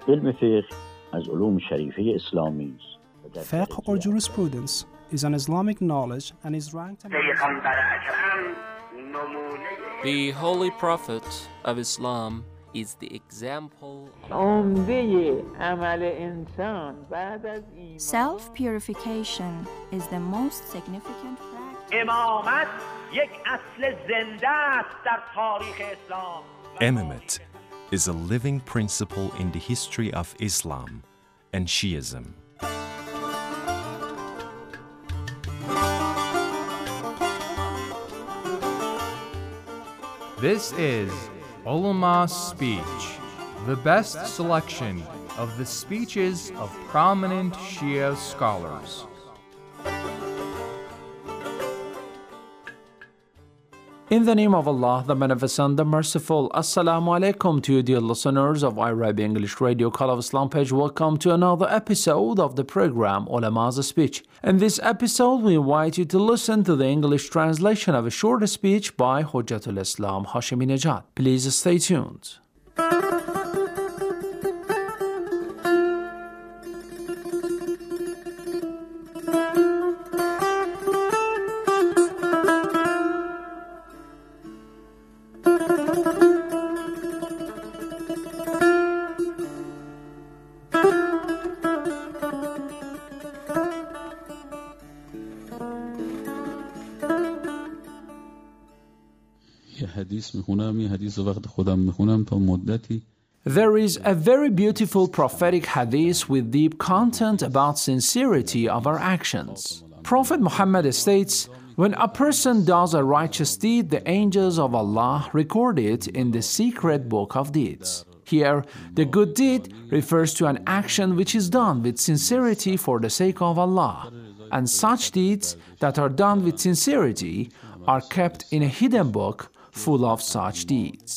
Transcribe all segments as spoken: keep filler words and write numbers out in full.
علم فقه از علوم شریفه اسلامی است. Fiqh or jurisprudence is an Islamic knowledge and is ranked among The Holy Prophet of Islam is the example Self-purification is the most significant practice. Imamate is a living principle in the history of Islam and Shiism. This is Ulama's Speech, the best selection of the speeches of prominent Shia scholars. In the name of Allah, the Beneficent, the Merciful, Assalamu alaikum to you, dear listeners of iRabi English Radio Call of Islam page. Welcome to another episode of the program Ulama's Speech. In this episode, we invite you to listen to the English translation of a short speech by Hujjatul Islam Hashemi Nejad. Please stay tuned. There is a very beautiful prophetic hadith with deep content about sincerity of our actions. Prophet Muhammad states, when a person does a righteous deed, the angels of Allah record it in the secret book of deeds. Here, the good deed refers to an action which is done with sincerity for the sake of Allah, and such deeds that are done with sincerity are kept in a hidden book full of such deeds.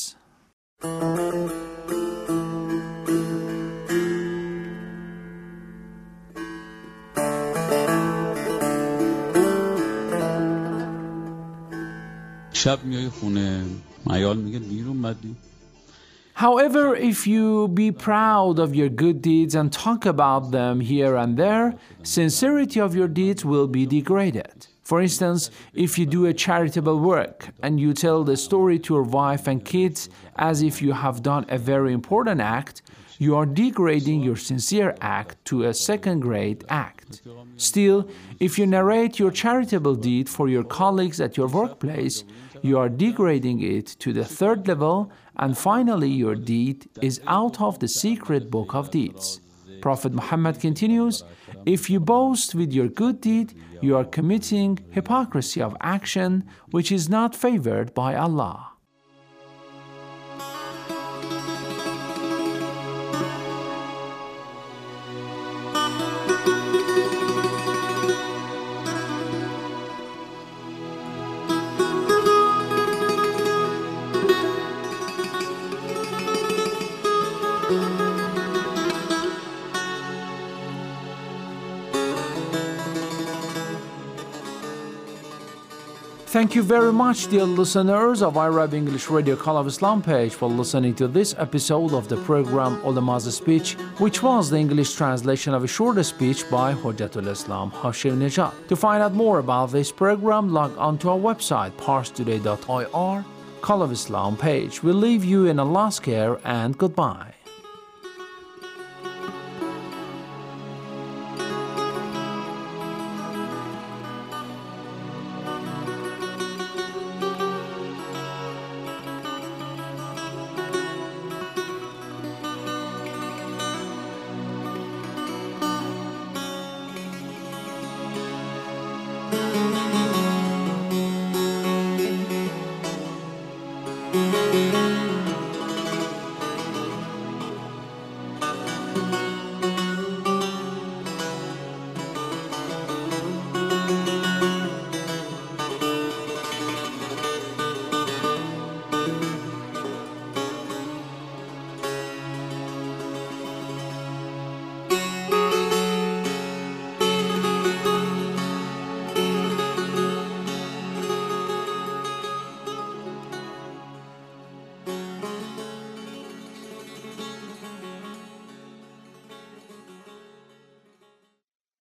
However, if you be proud of your good deeds and talk about them here and there, sincerity of your deeds will be degraded. For instance, if you do a charitable work and you tell the story to your wife and kids as if you have done a very important act, you are degrading your sincere act to a second-grade act. Still, if you narrate your charitable deed for your colleagues at your workplace, you are degrading it to the third level, and finally your deed is out of the secret book of deeds. Prophet Muhammad continues, if you boast with your good deed, you are committing hypocrisy of action which is not favored by Allah. Thank you very much, dear listeners of iRabi English Radio Call of Islam page, for listening to this episode of the program Ulama's Speech, which was the English translation of a short speech by Hujjatul Islam Hashemi Nejad. To find out more about this program, log on to our website, parstoday dot I R, Call of Islam page. We leave you in Allah's care and goodbye.